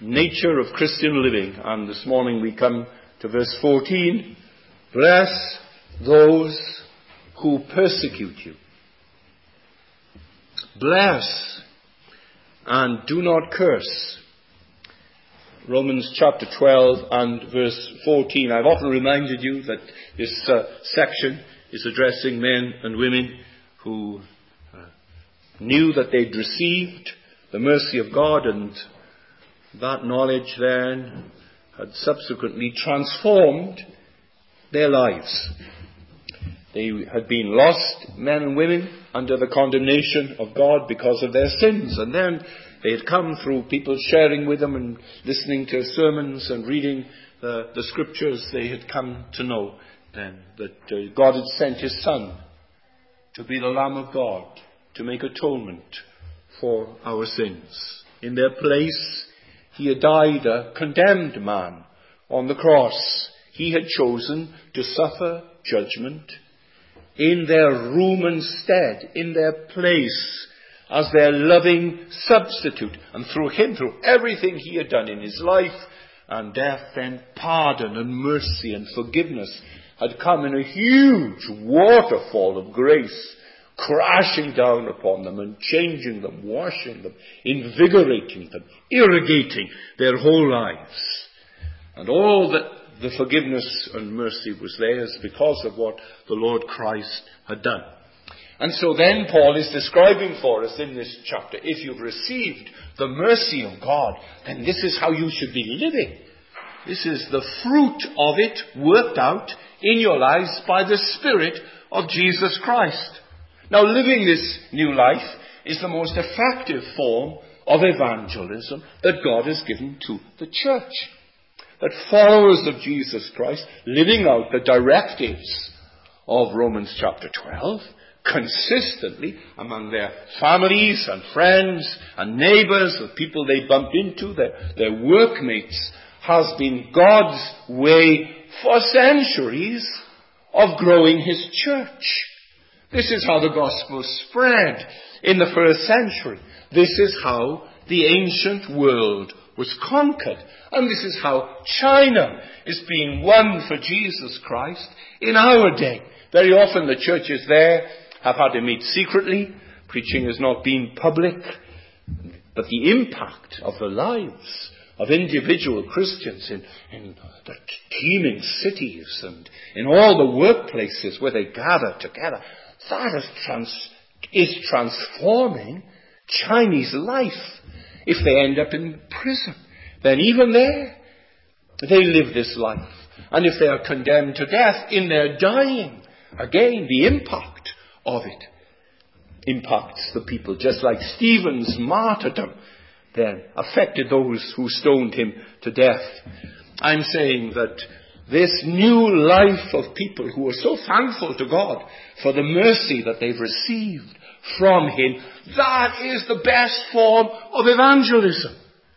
nature of Christian living. And this morning we come to verse 14. Bless those who persecute you. Bless and do not curse. Romans chapter 12 and verse 14. I've often reminded you that this section is addressing men and women who knew that they'd received the mercy of God, and that knowledge then had subsequently transformed their lives. They had been lost men and women under the condemnation of God because of their sins, and then they had come through people sharing with them and listening to sermons and reading the scriptures. They had come to know then that God had sent His Son to be the Lamb of God, to make atonement for our sins. In their place, He had died a condemned man on the cross. He had chosen to suffer judgment in their room instead, in their place, as their loving substitute. And through Him, through everything He had done in His life and death, then pardon and mercy and forgiveness had come in a huge waterfall of grace, crashing down upon them and changing them, washing them, invigorating them, irrigating their whole lives. And all that the forgiveness and mercy was theirs because of what the Lord Christ had done. And so then Paul is describing for us in this chapter, if you've received the mercy of God, then this is how you should be living. This is the fruit of it worked out in your lives by the Spirit of Jesus Christ. Now, living this new life is the most effective form of evangelism that God has given to the church. That followers of Jesus Christ, living out the directives of Romans chapter 12, consistently among their families and friends and neighbours, the people they bump into, their workmates, has been God's way for centuries of growing His church. This is how the gospel spread in the first century. This is how the ancient world was conquered. And this is how China is being won for Jesus Christ in our day. Very often the churches there have had to meet secretly. Preaching has not been public. But the impact of the lives of individual Christians in the teeming cities and in all the workplaces where they gather together, that is transforming Chinese life. If they end up in prison, then even there, they live this life. And if they are condemned to death in their dying, again, the impact of it impacts the people, just like Stephen's martyrdom then affected those who stoned him to death. I'm saying that this new life of people who are so thankful to God for the mercy that they've received from Him, that is the best form of evangelism.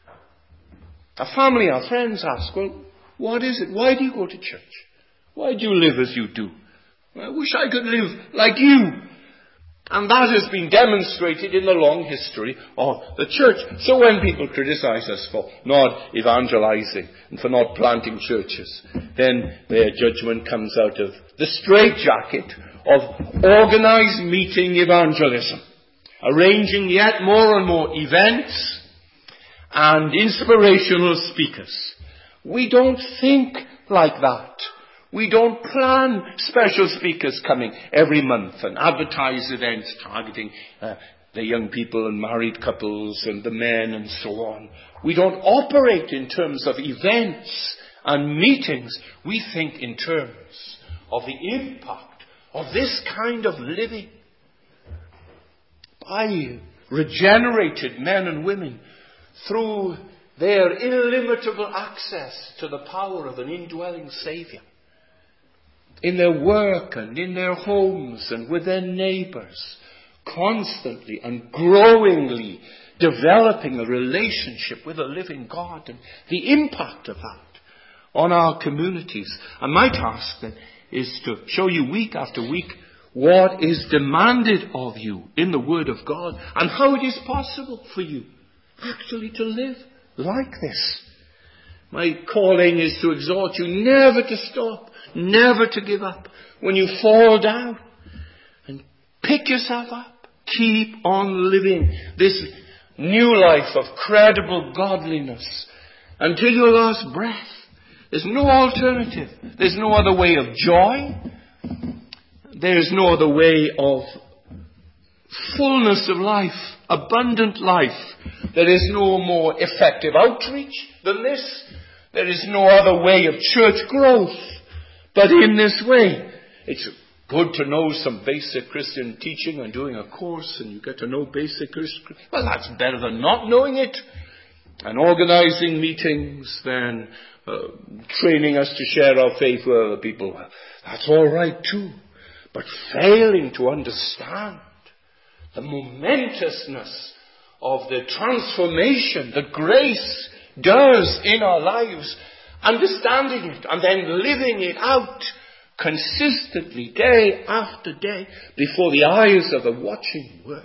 Our family, our friends ask, well, what is it? Why do you go to church? Why do you live as you do? I wish I could live like you. And that has been demonstrated in the long history of the church. So when people criticize us for not evangelizing and for not planting churches, then their judgment comes out of the straitjacket of organized meeting evangelism, arranging yet more and more events and inspirational speakers. We don't think like that. We don't plan special speakers coming every month and advertise events targeting the young people and married couples and the men and so on. We don't operate in terms of events and meetings. We think in terms of the impact of this kind of living by regenerated men and women through their illimitable access to the power of an indwelling Saviour. In their work and in their homes and with their neighbours, constantly and growingly developing a relationship with a living God, and the impact of that on our communities. And my task then is to show you week after week what is demanded of you in the Word of God and how it is possible for you actually to live like this. My calling is to exhort you never to stop, never to give up. When you fall down, and pick yourself up. Keep on living this new life of credible godliness until your last breath. There's no alternative. There's no other way of joy. There's no other way of fullness of life, abundant life. There is no more effective outreach than this. There is no other way of church growth but in this way. It's good to know some basic Christian teaching and doing a course and you get to know basic Christian. Well, that's better than not knowing it. And organizing meetings, then training us to share our faith with other people. Well, that's all right too. But failing to understand the momentousness of the transformation that grace does in our lives, understanding it and then living it out consistently day after day before the eyes of the watching world.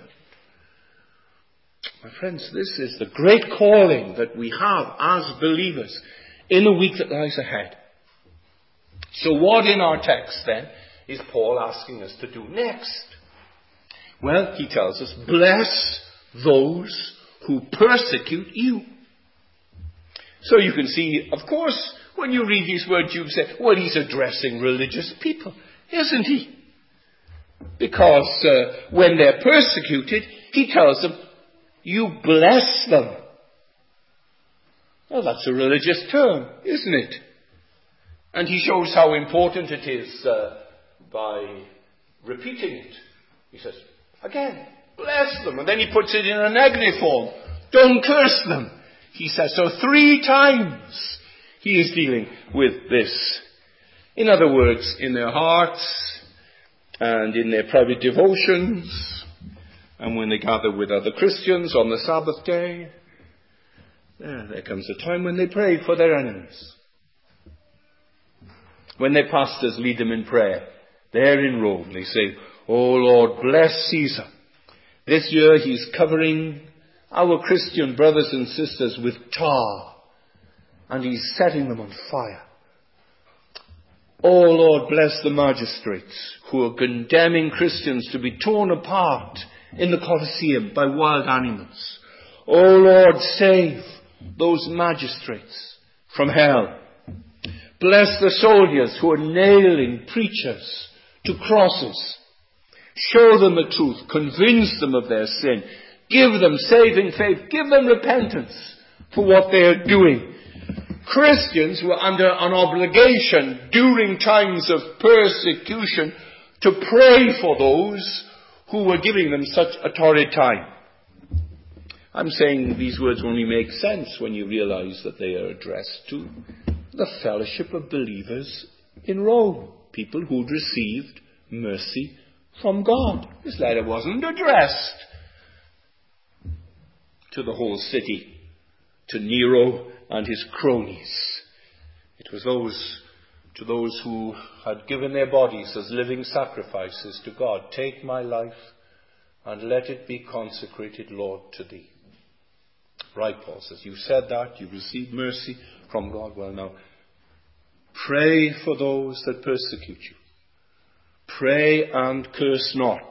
My friends, this is the great calling that we have as believers in the week that lies ahead. So what in our text then is Paul asking us to do next? Well, he tells us, bless those who persecute you. So you can see, of course, when you read these words, you say, well, he's addressing religious people, isn't he? Because when they're persecuted, he tells them, you bless them. Well, that's a religious term, isn't it? And he shows how important it is by repeating it. He says, again, bless them. And then he puts it in a negative form. Don't curse them. He says so 3 times. He is dealing with this. In other words, in their hearts and in their private devotions and when they gather with other Christians on the Sabbath day, there comes a time when they pray for their enemies. When their pastors lead them in prayer, there in Rome, they say, oh Lord, bless Caesar. This year he's covering our Christian brothers and sisters with tar, and he's setting them on fire. Oh Lord, bless the magistrates who are condemning Christians to be torn apart in the Colosseum by wild animals. Oh Lord, save those magistrates from hell. Bless the soldiers who are nailing preachers to crosses. Show them the truth. Convince them of their sin. Give them saving faith. Give them repentance for what they are doing. Christians were under an obligation during times of persecution to pray for those who were giving them such a torrid time. I'm saying these words only make sense when you realize that they are addressed to the fellowship of believers in Rome, people who'd received mercy from God. This letter wasn't addressed to the whole city, to Nero and his cronies. It was to those who had given their bodies as living sacrifices to God. Take my life and let it be consecrated, Lord, to thee. Right, Paul says, you said that, you received mercy from God. Well, now, pray for those that persecute you. Pray and curse not.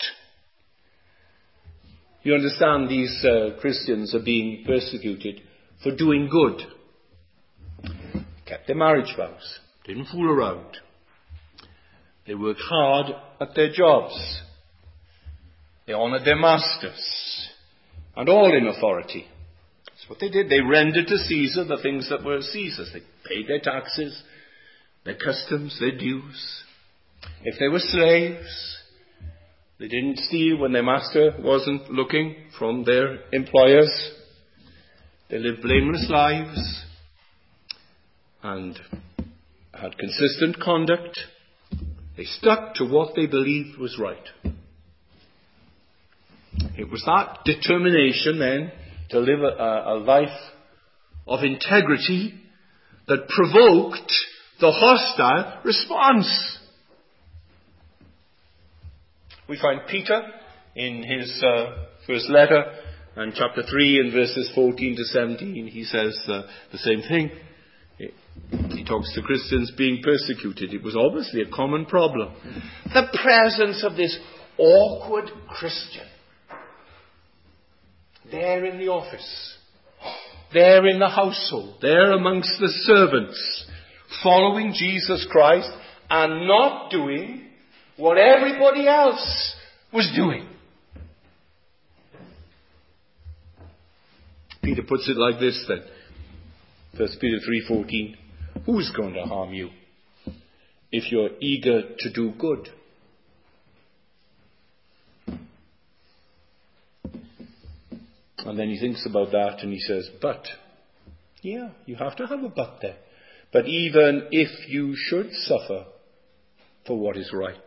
You understand, these Christians are being persecuted for doing good. Kept their marriage vows. Didn't fool around. They worked hard at their jobs. They honored their masters. And all in authority. That's what they did. They rendered to Caesar the things that were Caesar's. They paid their taxes, their customs, their dues. If they were slaves, they didn't steal when their master wasn't looking from their employers. They lived blameless lives and had consistent conduct. They stuck to what they believed was right. It was that determination then to live a life of integrity that provoked the hostile response. We find Peter in his first letter And chapter 3 in verses 14 to 17, he says the same thing. He talks to Christians being persecuted. It was obviously a common problem. The presence of this awkward Christian there in the office, there in the household, there amongst the servants, following Jesus Christ and not doing what everybody else was doing. Peter puts it like this then. 1 Peter 3:14. Who's going to harm you if you're eager to do good? And then he thinks about that and he says, but. Yeah, you have to have a but there. But even if you should suffer for what is right,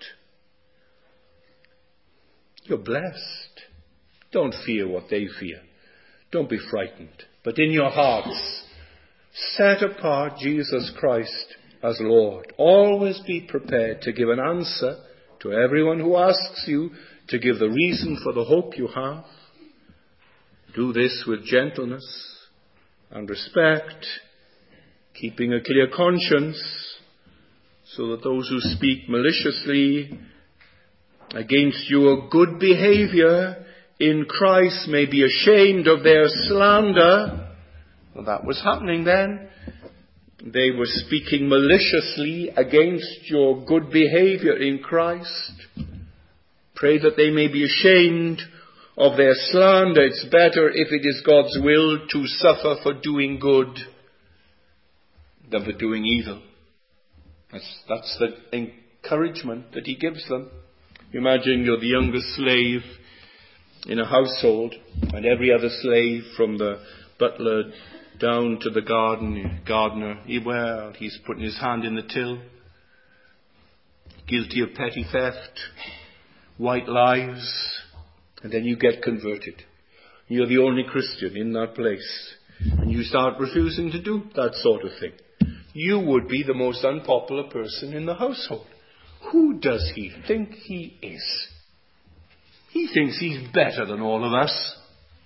you're blessed. Don't fear what they fear. Don't be frightened. But in your hearts, set apart Jesus Christ as Lord. Always be prepared to give an answer to everyone who asks you, to give the reason for the hope you have. Do this with gentleness and respect, keeping a clear conscience, so that those who speak maliciously against your good behavior in Christ may be ashamed of their slander. Well, that was happening then. They were speaking maliciously against your good behavior in Christ. Pray that they may be ashamed of their slander. It's better, if it is God's will, to suffer for doing good than for doing evil. That's the encouragement that he gives them. Imagine you're the youngest slave in a household, and every other slave, from the butler down to the gardener, he's putting his hand in the till, guilty of petty theft, white lies, and then you get converted. You're the only Christian in that place, and you start refusing to do that sort of thing. You would be the most unpopular person in the household. Who does he think he is? He thinks he's better than all of us.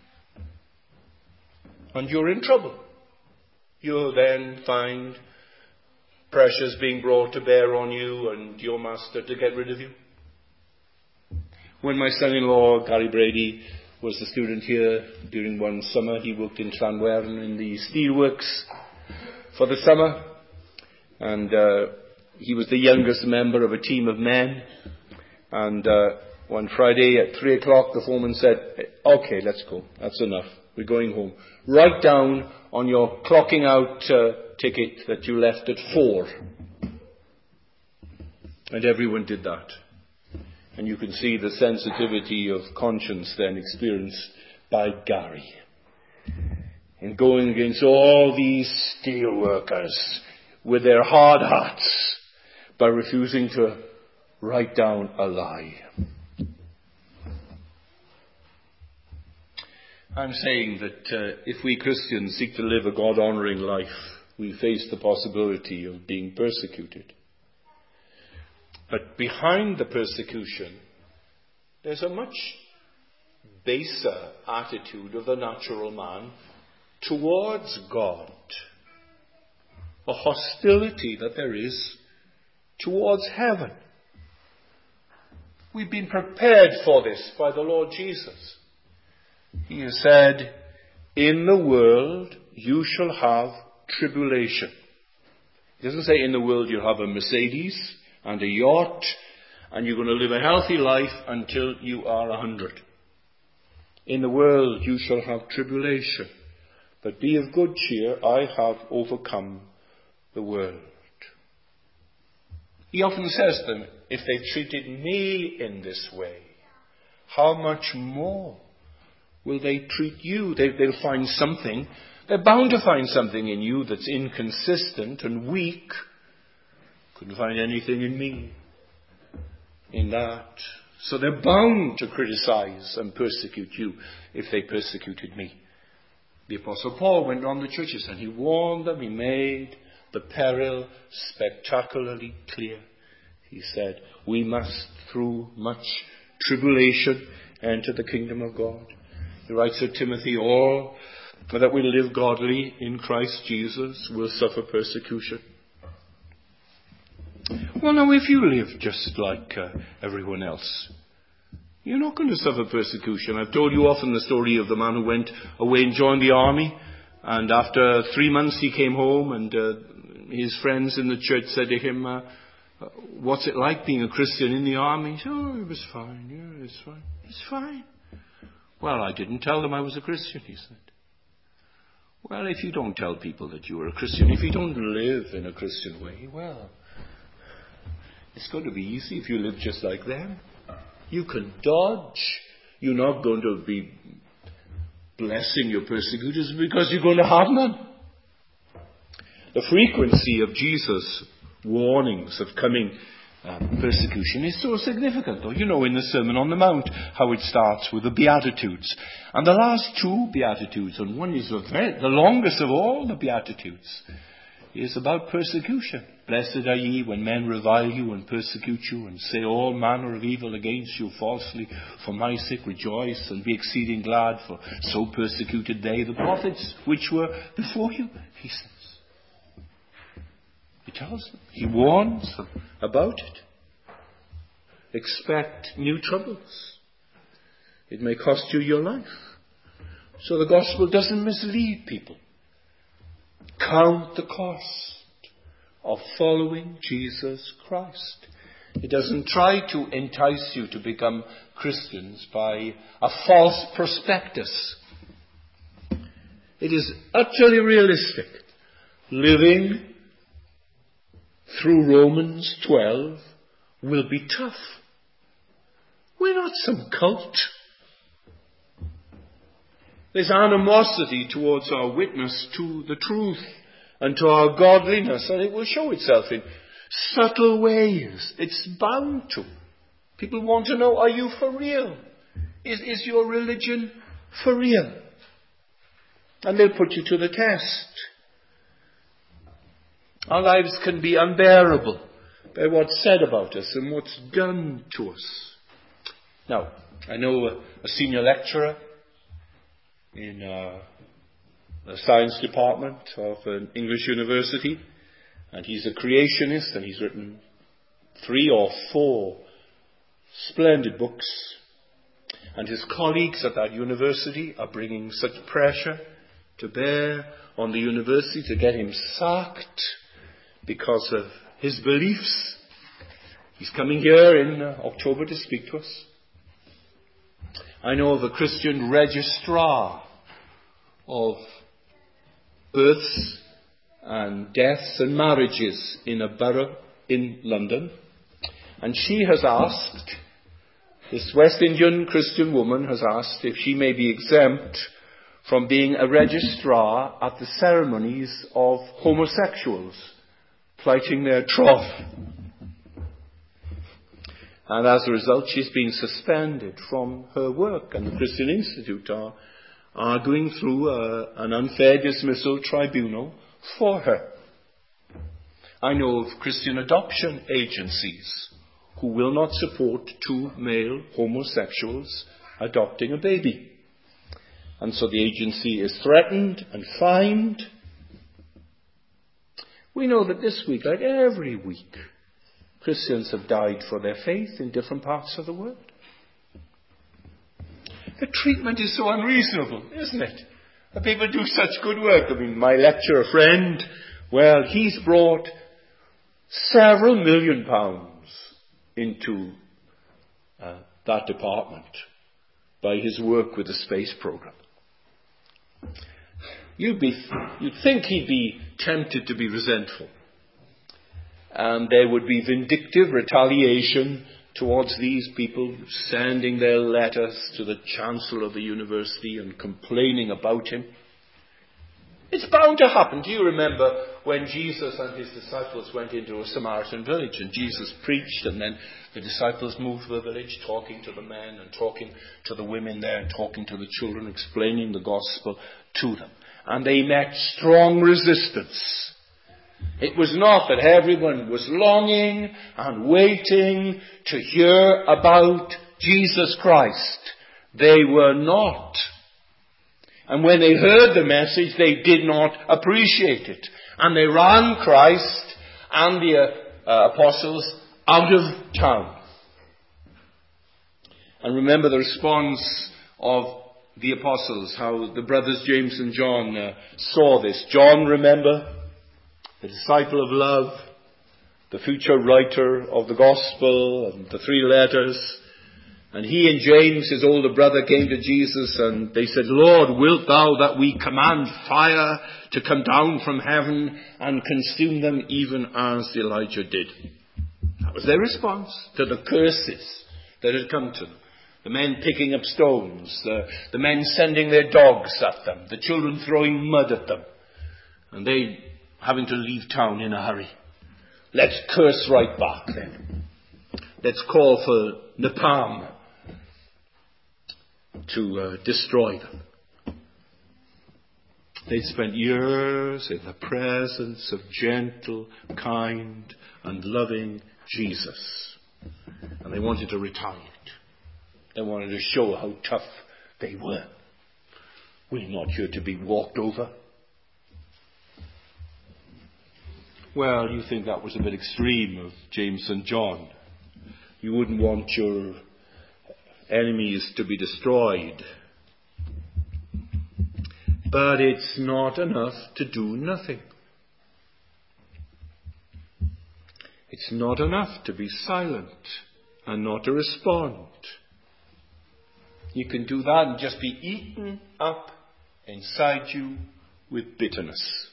And you're in trouble. You'll then find pressures being brought to bear on you and your master to get rid of you. When my son-in-law, Gary Brady, was a student here during one summer, he worked in Llanwern in the steelworks for the summer. And he was the youngest member of a team of men. And one Friday at 3 o'clock, the foreman said, okay, let's go. That's enough. We're going home. Write down on your clocking out ticket that you left at 4. And everyone did that. And you can see the sensitivity of conscience then experienced by Gary. In going against all these steel workers with their hard hearts by refusing to write down a lie. I'm saying that if we Christians seek to live a God-honouring life, we face the possibility of being persecuted. But behind the persecution, there's a much baser attitude of the natural man towards God. A hostility that there is towards heaven. We've been prepared for this by the Lord Jesus. He has said, in the world you shall have tribulation. He doesn't say in the world you'll have a Mercedes and a yacht and you're going to live a healthy life until you are 100. In the world you shall have tribulation, but be of good cheer, I have overcome the world. He often says to them, if they treated me in this way, how much more will they treat you? They'll find something. They're bound to find something in you that's inconsistent and weak. Couldn't find anything in me in that. So they're bound to criticize and persecute you if they persecuted me. The Apostle Paul went on the churches and he warned them. He made the peril spectacularly clear. He said, we must through much tribulation enter the kingdom of God. He writes to Timothy, all that will live godly in Christ Jesus will suffer persecution. Well, now, if you live just like everyone else, you're not going to suffer persecution. I've told you often the story of the man who went away and joined the army, and after 3 months he came home, and his friends in the church said to him, what's it like being a Christian in the army? He said, oh, it was fine. Yeah, it's fine. It's fine. Well, I didn't tell them I was a Christian, he said. Well, if you don't tell people that you are a Christian, if you don't live in a Christian way, well, it's going to be easy if you live just like them. You can dodge. You're not going to be blessing your persecutors because you're going to have none. The frequency of Jesus' warnings of coming persecution is so significant. Though, you know, in the Sermon on the Mount, how it starts with the Beatitudes. And the last two Beatitudes, and one is the longest of all the Beatitudes, is about persecution. Blessed are ye when men revile you and persecute you and say all manner of evil against you falsely. For my sake rejoice and be exceeding glad, for so persecuted they the prophets which were before you, he says. He tells them, he warns them about it. Expect new troubles. It may cost you your life. So the gospel doesn't mislead people. Count the cost of following Jesus Christ. It doesn't try to entice you to become Christians by a false prospectus. It is utterly realistic. Living through Romans 12 will be tough. We're not some cult. There's animosity towards our witness to the truth and to our godliness, and it will show itself in subtle ways. It's bound to. People want to know, are you for real? Is your religion for real? And they'll put you to the test. Our lives can be unbearable by what's said about us and what's done to us. Now, I know a senior lecturer in the science department of an English university, and he's a creationist, and he's written 3 or 4 splendid books, and his colleagues at that university are bringing such pressure to bear on the university to get him sacked because of his beliefs. He's coming here in October to speak to us. I know of a Christian registrar of births and deaths and marriages in a borough in London. And she has asked, this West Indian Christian woman has asked if she may be exempt from being a registrar at the ceremonies of homosexuals plighting their troth. And as a result, she's been suspended from her work, and the Christian Institute are arguing through an unfair dismissal tribunal for her. I know of Christian adoption agencies who will not support 2 male homosexuals adopting a baby. And so the agency is threatened and fined. We know that this week, like every week, Christians have died for their faith in different parts of the world. The treatment is so unreasonable, isn't it? The people do such good work. I mean, my lecturer friend, well, he's brought several £million into that department by his work with the space program. You'd think he'd be tempted to be resentful. And there would be vindictive retaliation towards these people, sending their letters to the chancellor of the university and complaining about him. It's bound to happen. Do you remember when Jesus and his disciples went into a Samaritan village, and Jesus preached, and then the disciples moved to the village, talking to the men and talking to the women there and talking to the children, explaining the gospel to them. And they met strong resistance. It was not that everyone was longing and waiting to hear about Jesus Christ. They were not And when they heard the message, they did not appreciate it. And they ran Christ and the apostles out of town. And remember the response of the apostles, how the brothers James and John saw this. John, remember, the disciple of love, the future writer of the gospel and the 3 letters. And he and James, his older brother, came to Jesus and they said, Lord, wilt thou that we command fire to come down from heaven and consume them even as Elijah did? That was their response to the curses that had come to them. The men picking up stones, the men sending their dogs at them, the children throwing mud at them, and they having to leave town in a hurry. Let's curse right back then. Let's call for Napalm to destroy them. They'd spent years in the presence of gentle, kind, and loving Jesus. And they wanted to retaliate. They wanted to show how tough they were. We're not here to be walked over. Well, you think that was a bit extreme of James and John. You wouldn't want your enemies to be destroyed. But it's not enough to do nothing. It's not enough to be silent and not to respond. You can do that and just be eaten up inside you with bitterness.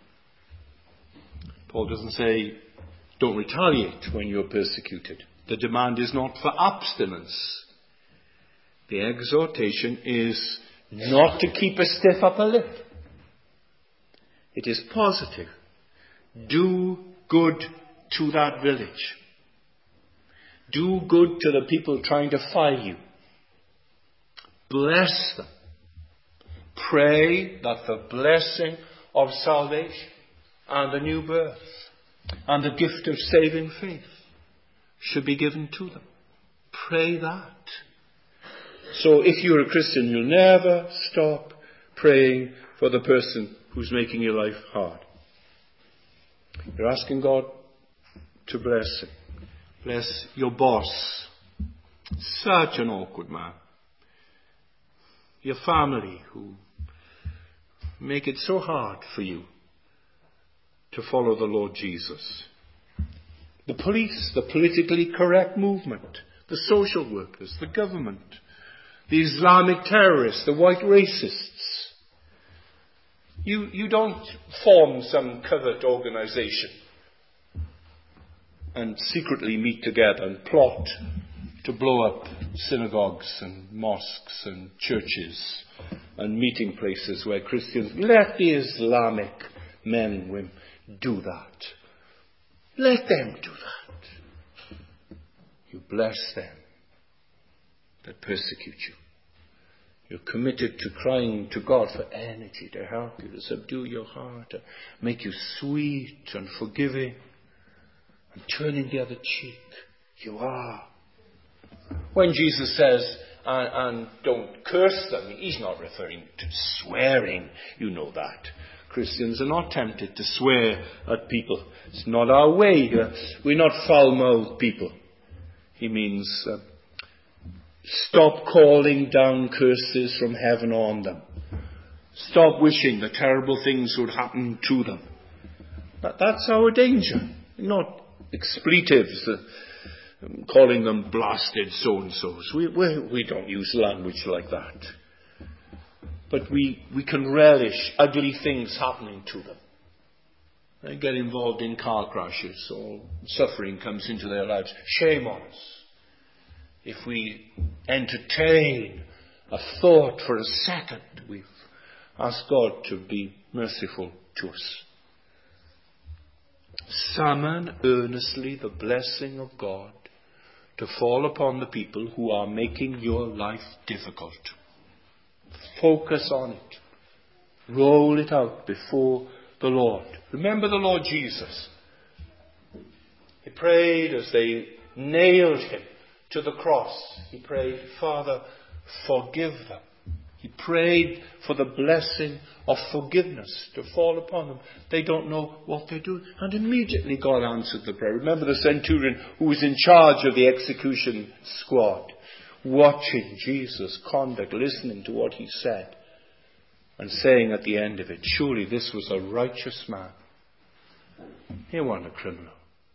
Paul doesn't say, don't retaliate when you're persecuted. The demand is not for abstinence. The exhortation is not to keep a stiff upper lip. It is positive. Do good to that village. Do good to the people trying to fire you. Bless them. Pray that the blessing of salvation and the new birth and the gift of saving faith should be given to them. Pray that. So if you're a Christian, you'll never stop praying for the person who's making your life hard. You're asking God to bless him. Bless your boss. Such an awkward man. Your family who make it so hard for you to follow the Lord Jesus. The police, the politically correct movement, the social workers, the government, the Islamic terrorists, the white racists. You don't form some covert organization and secretly meet together and plot to blow up synagogues and mosques and churches and meeting places where Christians, let the Islamic men and women do that. Let them do that. You bless them that persecute you. You're committed to crying to God for energy to help you, to subdue your heart, to make you sweet and forgiving and turning the other cheek. You are. When Jesus says, and don't curse them, he's not referring to swearing. You know that. Christians are not tempted to swear at people. It's not our way. We're not foul-mouthed people. He means stop calling down curses from heaven on them. Stop wishing the terrible things would happen to them. That's our danger. Not expletives, calling them blasted so-and-sos. We don't use language like that. But we can relish ugly things happening to them. They get involved in car crashes or suffering comes into their lives. Shame on us if we entertain a thought for a second. We've asked God to be merciful to us. Summon earnestly the blessing of God to fall upon the people who are making your life difficult. Focus on it. Roll it out before the Lord. Remember the Lord Jesus. He prayed as they nailed him to the cross. He prayed, Father, forgive them. He prayed for the blessing of forgiveness to fall upon them. They don't know what they're doing. And immediately God answered the prayer. Remember the centurion who was in charge of the execution squad, watching Jesus' conduct, listening to what he said, and saying at the end of it, surely this was a righteous man. He wasn't a criminal.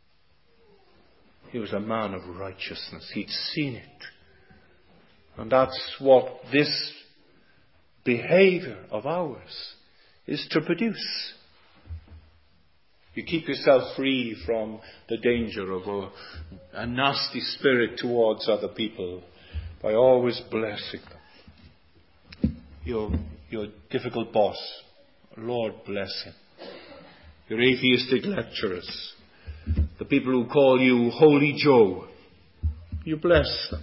He was a man of righteousness. He'd seen it. And that's what this behavior of ours is to produce. You keep yourself free from the danger of a nasty spirit towards other people by always blessing them. Your difficult boss, Lord bless him. Your atheistic lecturers, the people who call you Holy Joe, you bless them.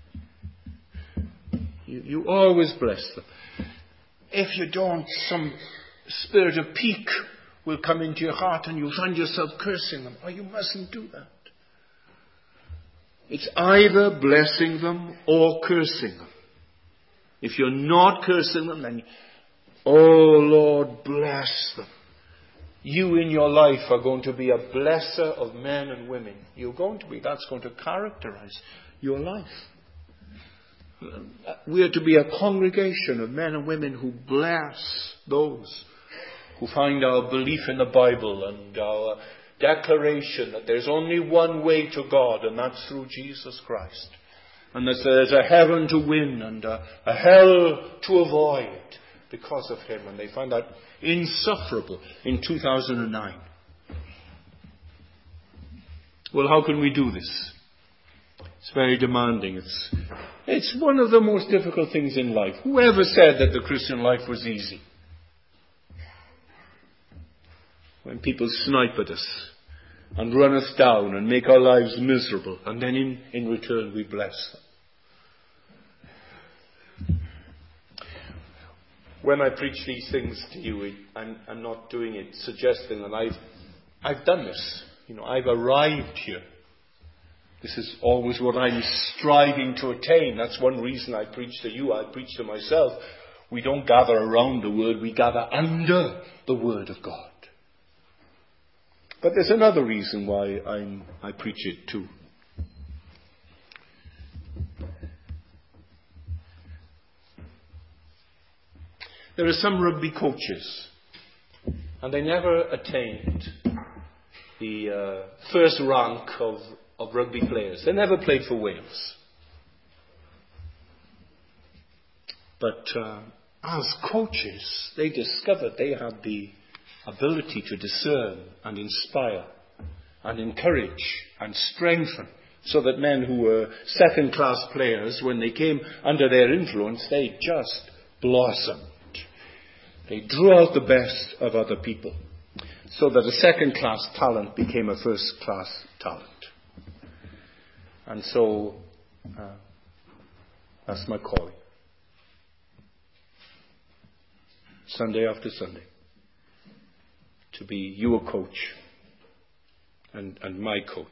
You always bless them. If you don't, some spirit of pique will come into your heart and you'll find yourself cursing them. Oh, you mustn't do that. It's either blessing them or cursing them. If you're not cursing them, then, oh Lord, bless them. You in your life are going to be a blesser of men and women. You're going to be. That's going to characterize your life. We are to be a congregation of men and women who bless those who find our belief in the Bible and our declaration that there's only one way to God, and that's through Jesus Christ. And that there's a heaven to win and a hell to avoid because of him. And they find that insufferable in 2009. Well, how can we do this? It's very demanding. It's one of the most difficult things in life. Whoever said that the Christian life was easy? When people snipe at us and run us down and make our lives miserable, and then in return we bless them. When I preach these things to you, I'm not doing it suggesting that I've done this. I've arrived here. This is always what I'm striving to attain. That's one reason I preach to you. I preach to myself. We don't gather around the Word. We gather under the Word of God. But there's another reason why I preach it too. There are some rugby coaches, and they never attained the first rank of rugby players. They never played for Wales. But as coaches, they discovered they had the ability to discern and inspire and encourage and strengthen, so that men who were second-class players, when they came under their influence, they just blossomed. They drew out the best of other people, so that a second-class talent became a first-class talent. And so, that's my calling. Sunday after Sunday. To be your coach and my coach.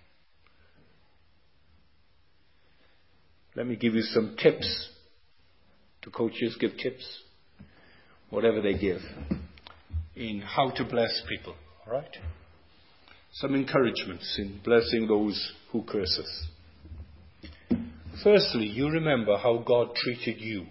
Let me give you some tips. Do coaches give tips? Whatever they give. In how to bless people. All right? Some encouragements in blessing those who curse us. Firstly, you remember how God treated you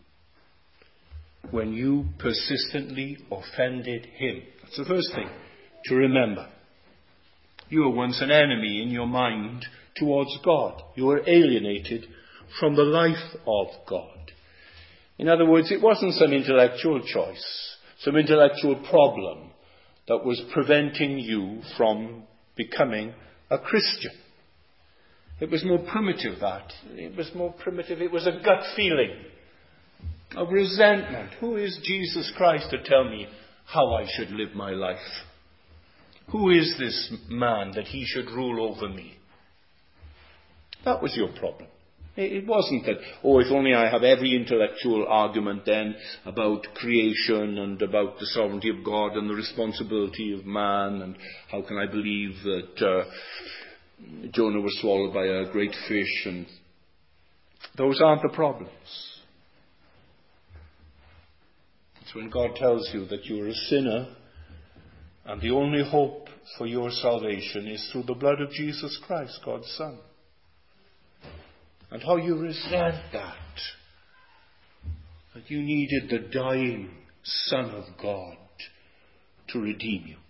when you persistently offended him. That's the first thing to remember. You were once an enemy in your mind towards God. You were alienated from the life of God. In other words, it wasn't some intellectual choice, some intellectual problem that was preventing you from becoming a Christian. It was more primitive, that. It was more primitive. It was a gut feeling of resentment. Who is Jesus Christ to tell me how I should live my life? Who is this man that he should rule over me? That was your problem. It wasn't that, if only I have every intellectual argument then about creation and about the sovereignty of God and the responsibility of man, and how can I believe that Jonah was swallowed by a great fish, and those aren't the problems. It's when God tells you that you're a sinner and the only hope for your salvation is through the blood of Jesus Christ, God's Son. And how you resent that you needed the dying Son of God to redeem you.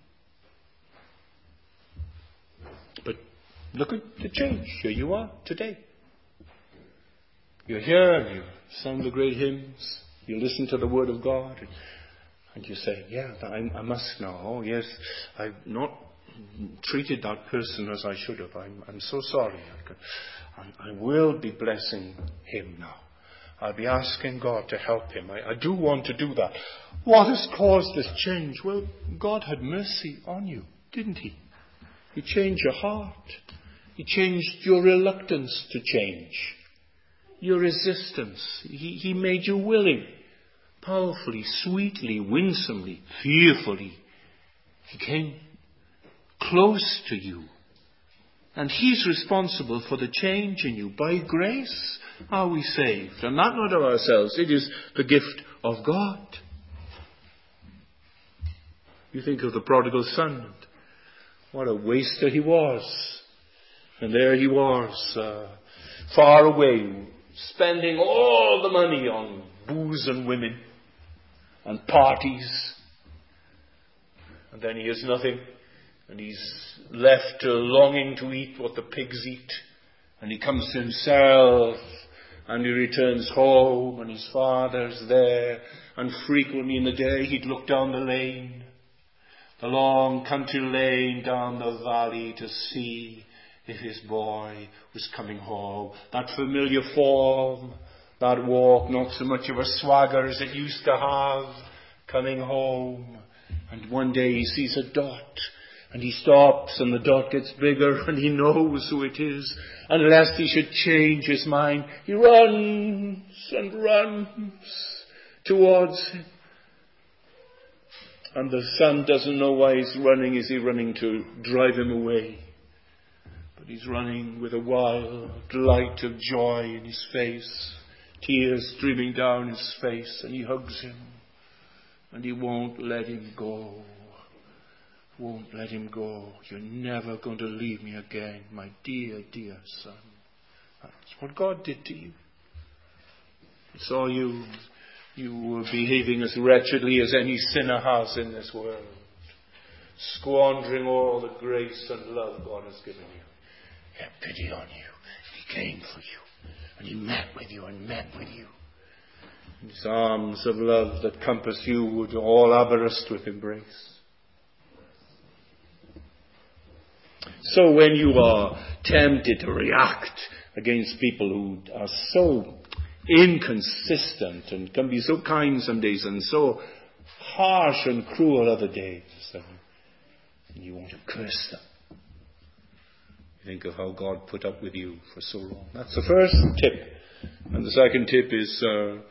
But look at the change. Here you are today. You're here and you sing the great hymns. You listen to the Word of God. And you say, yeah, I must now. Oh, yes, I've not treated that person as I should have. I'm so sorry. I will be blessing him now. I'll be asking God to help him. I do want to do that. What has caused this change? Well, God had mercy on you, didn't He? He changed your heart. He changed your reluctance to change, your resistance. He made you willing, powerfully, sweetly, winsomely, fearfully. He came close to you. And He's responsible for the change in you. By grace are we saved. And that not of ourselves. It is the gift of God. You think of the prodigal son. What a waster he was. And there he was, far away, spending all the money on booze and women and parties. And then he has nothing. And he's left longing to eat what the pigs eat. And he comes to himself. And he returns home. And his father's there. And frequently in the day he'd look down the lane. The long country lane down the valley to see if his boy was coming home. That familiar form. That walk, not so much of a swagger as it used to have. Coming home. And one day he sees a dot. And he stops and the dot gets bigger and he knows who it is. And lest he should change his mind, he runs and runs towards him. And the son doesn't know why he's running. Is he running to drive him away? But he's running with a wild light of joy in his face. Tears streaming down his face. And he hugs him. And he won't let him go. Won't let him go. You're never going to leave me again, my dear, dear son. That's what God did to you. He saw you were behaving as wretchedly as any sinner has in this world. Squandering all the grace and love God has given you. He had pity on you. He came for you. And He met with you and met with you. His arms of love that compass you would all avarice with embrace. So when you are tempted to react against people who are so inconsistent and can be so kind some days and so harsh and cruel other days, and you want to curse them, you think of how God put up with you for so long. That's the first tip. And the second tip is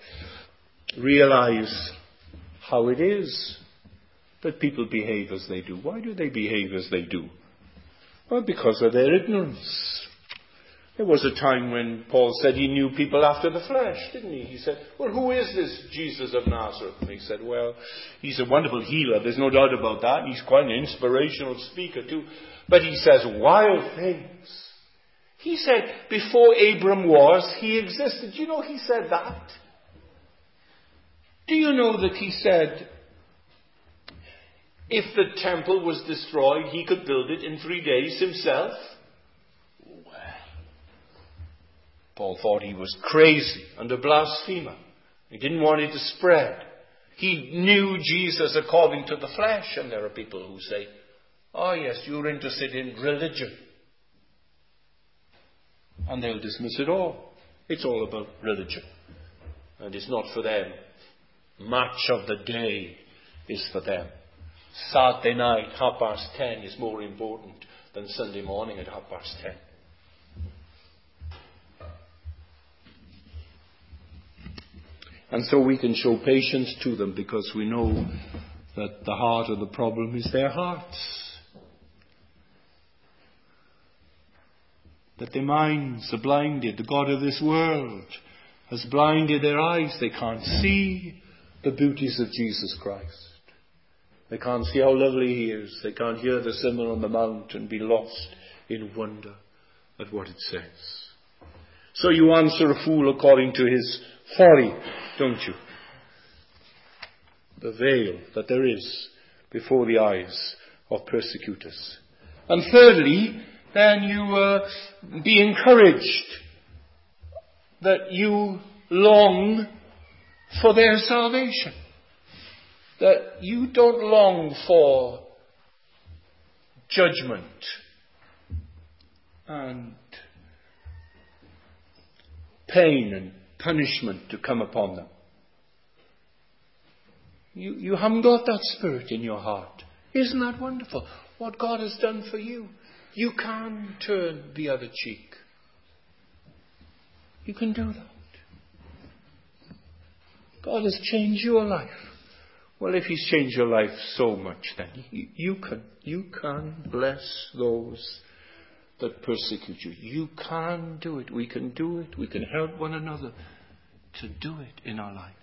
realize how it is that people behave as they do. Why do they behave as they do? Well, because of their ignorance. There was a time when Paul said he knew people after the flesh, didn't he? He said, well, who is this Jesus of Nazareth? And he said, well, he's a wonderful healer. There's no doubt about that. He's quite an inspirational speaker too. But he says wild things. He said before Abram was, he existed. Do you know he said that? Do you know that he said, if the temple was destroyed, he could build it in 3 days himself? Well, Paul thought he was crazy and a blasphemer. He didn't want it to spread. He knew Jesus according to the flesh. And there are people who say, oh yes, you're interested in religion. And they'll dismiss it all. It's all about religion. And it's not for them. Much of the day is for them. Saturday night, 10:30 is more important than Sunday morning at 10:30. And so we can show patience to them because we know that the heart of the problem is their hearts. That their minds are blinded. The God of this world has blinded their eyes. They can't see the beauties of Jesus Christ. They can't see how lovely he is. They can't hear the Sermon on the Mount and be lost in wonder at what it says. So you answer a fool according to his folly, don't you? The veil that there is before the eyes of persecutors. And thirdly, then you be encouraged that you long for their salvation. That you don't long for judgment and pain and punishment to come upon them. You haven't got that spirit in your heart. Isn't that wonderful? What God has done for you. You can turn the other cheek. You can do that. God has changed your life. Well, if he's changed your life so much, then you can bless those that persecute you. You can do it. We can do it. We can help one another to do it in our lives.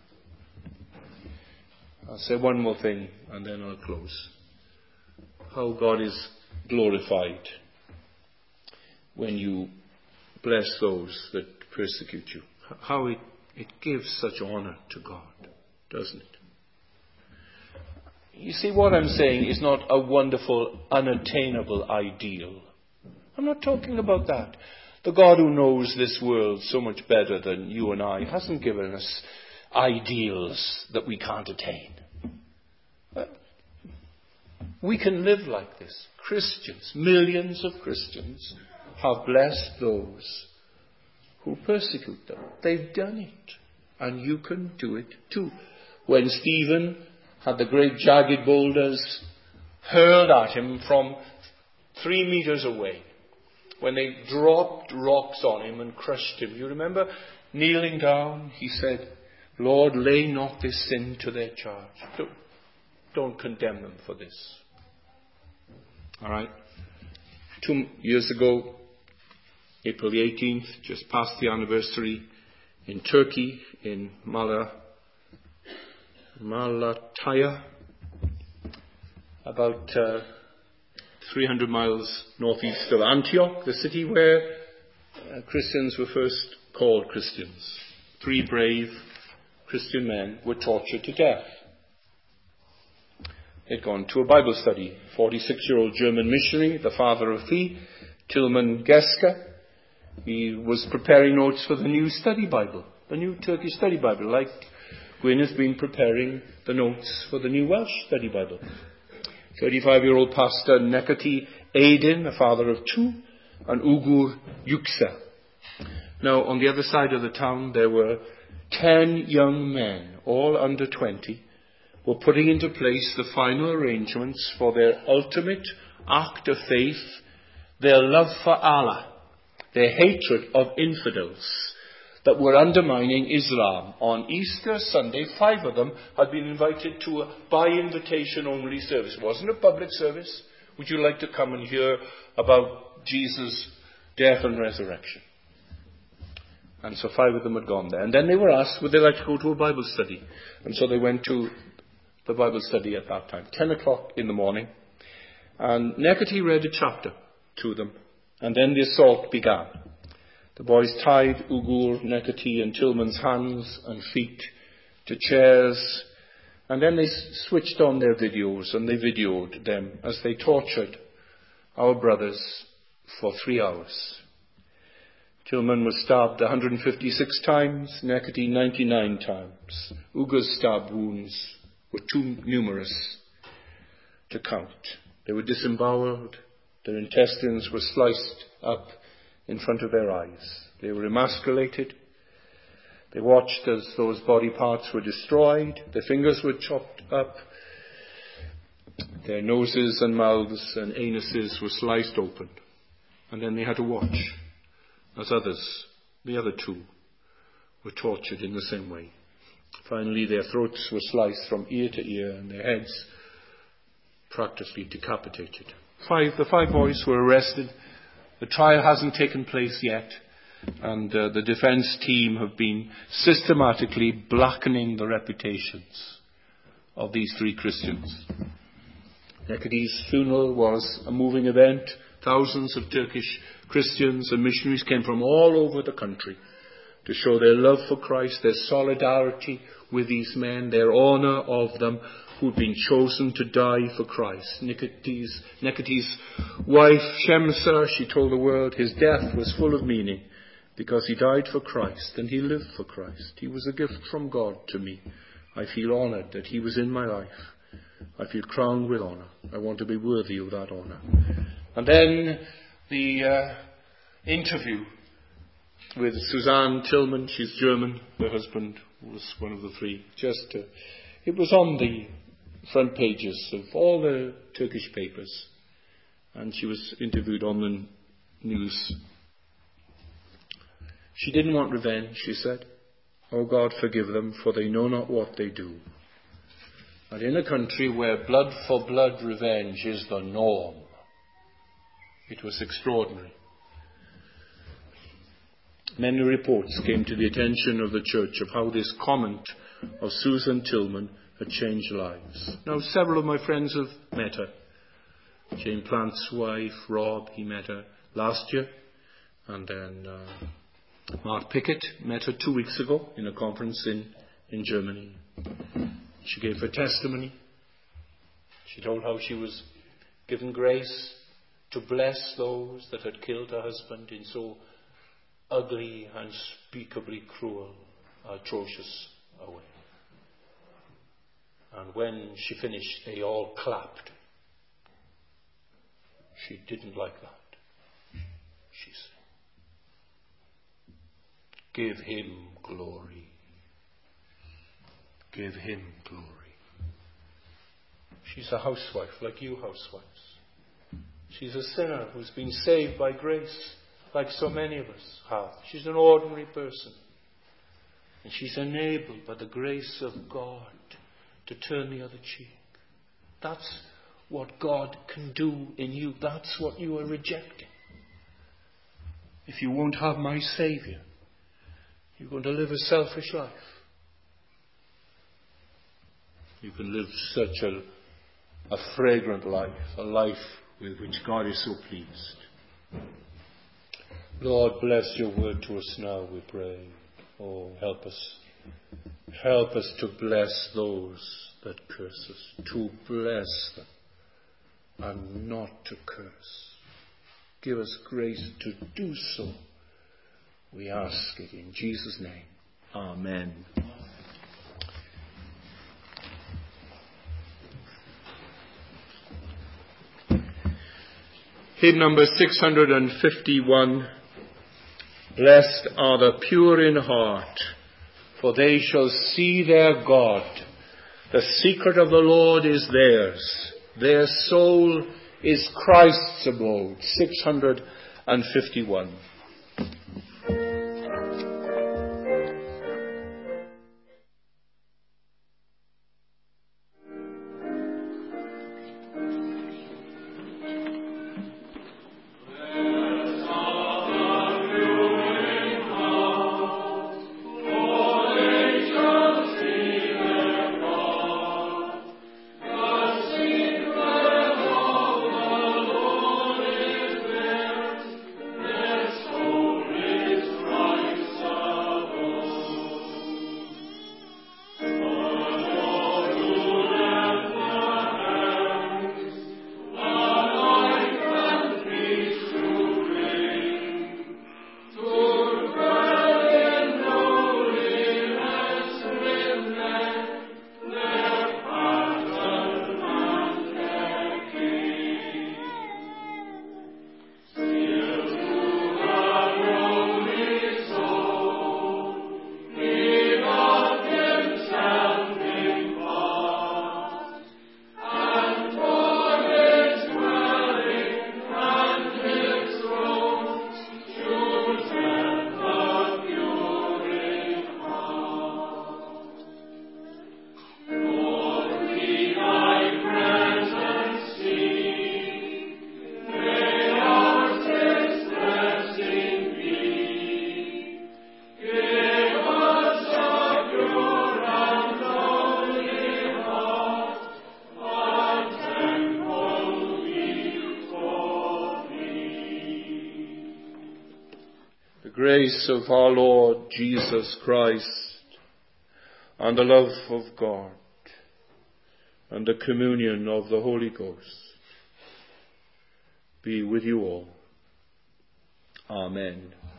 I'll say one more thing and then I'll close. How God is glorified when you bless those that persecute you. How it gives such honor to God, doesn't it? You see, what I'm saying is not a wonderful, unattainable ideal. I'm not talking about that. The God who knows this world so much better than you and I hasn't given us ideals that we can't attain. We can live like this. Christians, millions of Christians, have blessed those who persecute them. They've done it. And you can do it too. When Stephen had the great jagged boulders hurled at him from 3 meters away, when they dropped rocks on him and crushed him, you remember kneeling down, he said, Lord, lay not this sin to their charge. Don't condemn them for this. All right? 2 years ago, April the 18th, just past the anniversary, in Turkey, in Malatya, about 300 miles northeast of Antioch, the city where Christians were first called Christians. 3 brave Christian men were tortured to death. They'd gone to a Bible study. 46-year-old German missionary, the father of 3, Tilman Geske, he was preparing notes for the new study Bible, the new Turkish study Bible, like Gwyn has been preparing the notes for the new Welsh study Bible. 35-year-old pastor Nekati Aydin, a father of 2, and Ugur Yüksel. Now, on the other side of the town, there were 10 young men, all under 20, were putting into place the final arrangements for their ultimate act of faith, their love for Allah, their hatred of infidels that were undermining Islam. On Easter Sunday, 5 of them had been invited to a by-invitation-only service. It wasn't a public service. Would you like to come and hear about Jesus' death and resurrection? And so 5 of them had gone there. And then they were asked, would they like to go to a Bible study? And so they went to the Bible study at that time, 10 o'clock in the morning. And Nekati read a chapter to them. And then the assault began. The boys tied Ugur, Nekati and Tilman's hands and feet to chairs. And then they switched on their videos and they videoed them as they tortured our brothers for 3 hours. Tilman was stabbed 156 times, Nekati 99 times. Ugur's stab wounds were too numerous to count. They were disemboweled. Their intestines were sliced up in front of their eyes. They were emasculated. They watched as those body parts were destroyed. Their fingers were chopped up. Their noses and mouths and anuses were sliced open. And then they had to watch as others, the other 2, were tortured in the same way. Finally, their throats were sliced from ear to ear and their heads practically decapitated. The 5 boys were arrested. The trial hasn't taken place yet. and the defence team have been systematically blackening the reputations of these three Christians. Nekidi's funeral was a moving event. Thousands of Turkish Christians and missionaries came from all over the country to show their love for Christ, their solidarity with these men, their honour of them who'd been chosen to die for Christ. Nekidi's wife, Shemsa, she told the world his death was full of meaning because he died for Christ and he lived for Christ. He was a gift from God to me. I feel honoured that he was in my life. I feel crowned with honour. I want to be worthy of that honour. And then the interview with Suzanne Tillman. She's German. Her husband was one of the three. It was on the front pages of all the Turkish papers. And she was interviewed on the news. She didn't want revenge, she said. Oh God, forgive them, for they know not what they do. And in a country where blood for blood revenge is the norm, it was extraordinary. Many reports came to the attention of the church of how this comment of Susan Tillman had changed lives. Now, several of my friends have met her. Jane Plant's wife, Rob, he met her last year. And then Mark Pickett met her 2 weeks ago in a conference in Germany. She gave her testimony. She told how she was given grace to bless those that had killed her husband in so ugly, unspeakably cruel, atrocious a way. And when she finished, they all clapped. She didn't like that. She said, "Give him glory. Give him glory." She's a housewife, like you housewives. She's a sinner who's been saved by grace, like so many of us have. She's an ordinary person. And she's enabled by the grace of God to turn the other cheek. That's what God can do in you. That's what you are rejecting. If you won't have my Saviour, you're going to live a selfish life. You can live such a fragrant life, a life with which God is so pleased. Lord, bless your word to us now, we pray. Oh, help us. Help us to bless those that curse us, to bless them and not to curse. Give us grace to do so. We ask it in Jesus' name. Amen. Hymn number 651. Blessed are the pure in heart, for they shall see their God. The secret of the Lord is theirs. Their soul is Christ's abode. 651. Holy The grace of our Lord Jesus Christ, and the love of God, and the communion of the Holy Ghost be with you all. Amen.